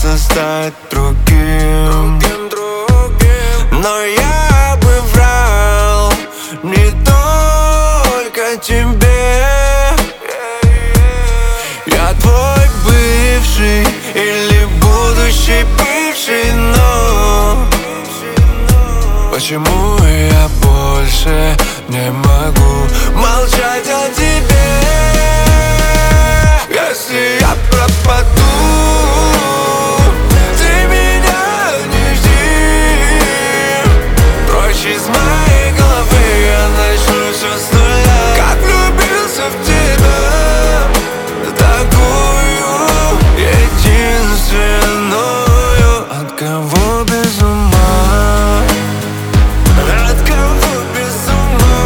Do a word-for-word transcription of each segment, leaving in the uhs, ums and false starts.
хочется стать другим, другим, другим. Но я бы врал не только тебе. Я твой бывший или будущий бывший, но почему я больше не могу молчать о тебе? Если я пропаду, ты меня не жди. Прочь из моей головы, я начну все с нуля. Как влюбился в тебя, такую единственную. От кого без ума, от кого без ума,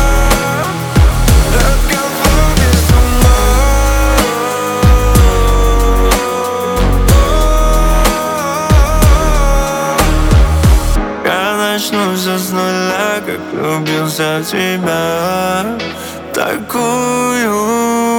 от кого без ума. Я начну все с нуля, как влюбился в тебя, такую